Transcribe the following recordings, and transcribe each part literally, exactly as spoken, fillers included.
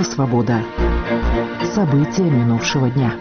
«Свобода». События минувшего дня.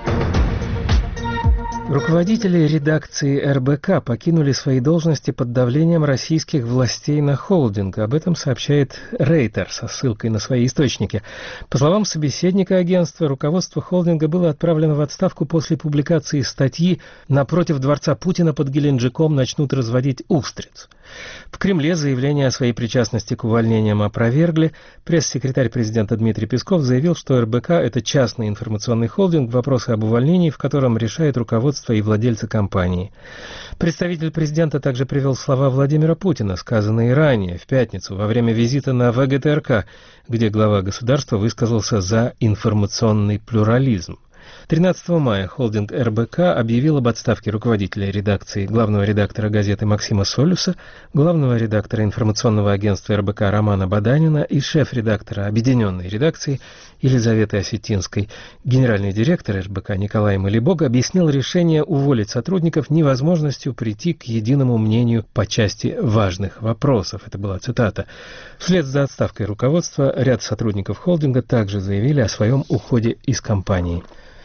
Руководители редакции эр бэ ка покинули свои должности под давлением российских властей на холдинг. Об этом сообщает Рейтер со ссылкой на свои источники. По словам собеседника агентства, руководство холдинга было отправлено в отставку после публикации статьи «Напротив дворца Путина под Геленджиком начнут разводить устриц». В Кремле заявление о своей причастности к увольнениям опровергли. Пресс-секретарь президента Дмитрий Песков заявил, что эр бэ ка – это частный информационный холдинг, вопросы об увольнении, в котором решает руководство и владельцы компании. Представитель президента также привел слова Владимира Путина, сказанные ранее, в пятницу, во время визита на вэ гэ тэ эр ка, где глава государства высказался за информационный плюрализм. тринадцатого мая холдинг эр бэ ка объявил об отставке руководителя редакции, главного редактора газеты Максима Солюса, главного редактора информационного агентства эр бэ ка Романа Баданина и шеф-редактора объединенной редакции Елизаветы Осетинской. Генеральный директор эр бэ ка Николай Малибог объяснил решение уволить сотрудников невозможностью прийти к единому мнению по части важных вопросов. Это была цитата. Вслед за отставкой руководства ряд сотрудников холдинга также заявили о своем уходе из компании.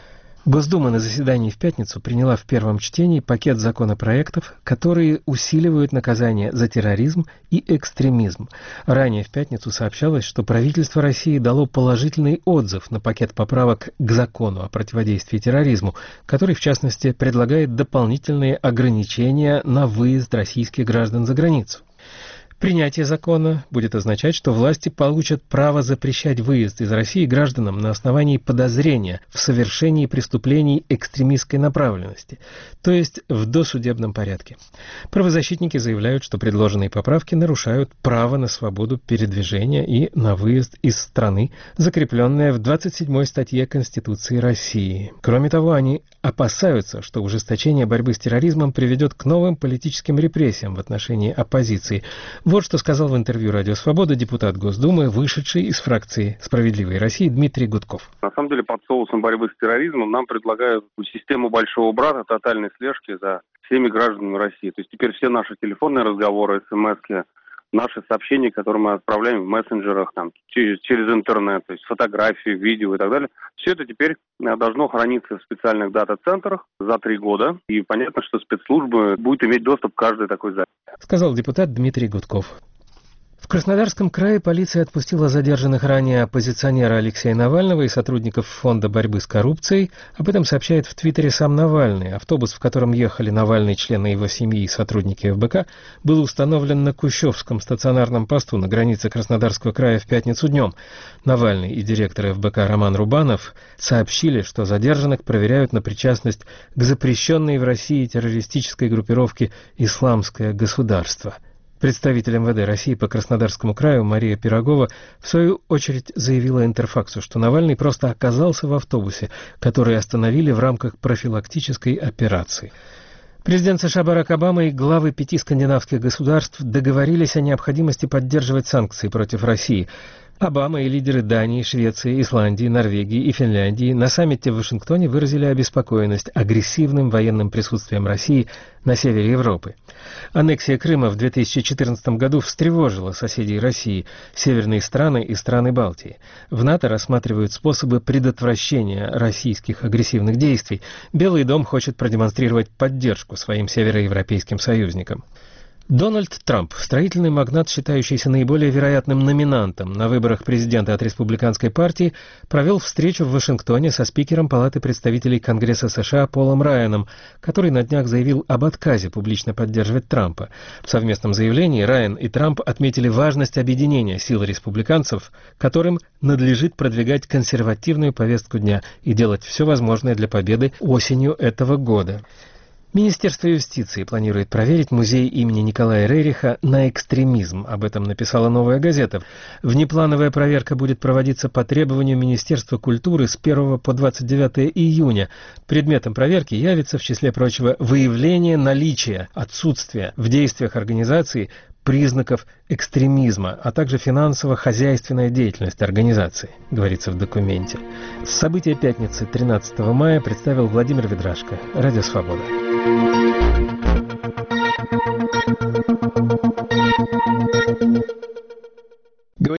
Госдума на заседании в пятницу приняла в первом чтении пакет законопроектов, которые усиливают наказание за терроризм и экстремизм. Ранее в пятницу сообщалось, что правительство России дало положительный отзыв на пакет поправок к закону о противодействии терроризму, который, в частности, предлагает дополнительные ограничения на выезд российских граждан за границу. Принятие закона будет означать, что власти получат право запрещать выезд из России гражданам на основании подозрения в совершении преступлений экстремистской направленности, то есть в досудебном порядке. Правозащитники заявляют, что предложенные поправки нарушают право на свободу передвижения и на выезд из страны, закрепленное в двадцать седьмой статье Конституции России. Кроме того, они опасаются, что ужесточение борьбы с терроризмом приведет к новым политическим репрессиям в отношении оппозиции. Вот что сказал в интервью «Радио Свобода» депутат Госдумы, вышедший из фракции «Справедливой России» Дмитрий Гудков. На самом деле, под соусом борьбы с терроризмом нам предлагают систему большого брата, тотальной слежки за всеми гражданами России. То есть теперь все наши телефонные разговоры, смски, наши сообщения, которые мы отправляем в мессенджерах, там, через, через интернет, то есть фотографии, видео и так далее, все это теперь должно храниться в специальных дата-центрах за три года. И понятно, что спецслужбы будут иметь доступ к каждой такой записи. Сказал депутат Дмитрий Гудков. В Краснодарском крае полиция отпустила задержанных ранее оппозиционера Алексея Навального и сотрудников Фонда борьбы с коррупцией. Об этом сообщает в Твиттере сам Навальный. Автобус, в котором ехали Навальный, члены его семьи и сотрудники эф бэ ка, был установлен на Кущевском стационарном посту на границе Краснодарского края в пятницу днем. Навальный и директор эф бэ ка Роман Рубанов сообщили, что задержанных проверяют на причастность к запрещенной в России террористической группировке «Исламское государство». Представитель эм вэ дэ России по Краснодарскому краю Мария Пирогова в свою очередь заявила Интерфаксу, что Навальный просто оказался в автобусе, который остановили в рамках профилактической операции. Президент США Барак Обама и главы пяти скандинавских государств договорились о необходимости поддерживать санкции против России. Обама и лидеры Дании, Швеции, Исландии, Норвегии и Финляндии на саммите в Вашингтоне выразили обеспокоенность агрессивным военным присутствием России на севере Европы. Аннексия Крыма в две тысячи четырнадцатом году встревожила соседей России, северные страны и страны Балтии. В НАТО рассматривают способы предотвращения российских агрессивных действий. Белый дом хочет продемонстрировать поддержку своим североевропейским союзникам. Дональд Трамп, строительный магнат, считающийся наиболее вероятным номинантом на выборах президента от республиканской партии, провел встречу в Вашингтоне со спикером Палаты представителей Конгресса США Полом Райаном, который на днях заявил об отказе публично поддерживать Трампа. В совместном заявлении Райан и Трамп отметили важность объединения сил республиканцев, которым надлежит продвигать консервативную повестку дня и делать все возможное для победы осенью этого года. Министерство юстиции планирует проверить музей имени Николая Рериха на экстремизм. Об этом написала «Новая газета». Внеплановая проверка будет проводиться по требованию Министерства культуры с первого по двадцать девятое июня. Предметом проверки явится, в числе прочего, выявление наличия, отсутствия в действиях организации признаков экстремизма, а также финансово-хозяйственная деятельность организации, говорится в документе. События пятницы тринадцатого мая представил Владимир Ведрашко. Радио Свобода.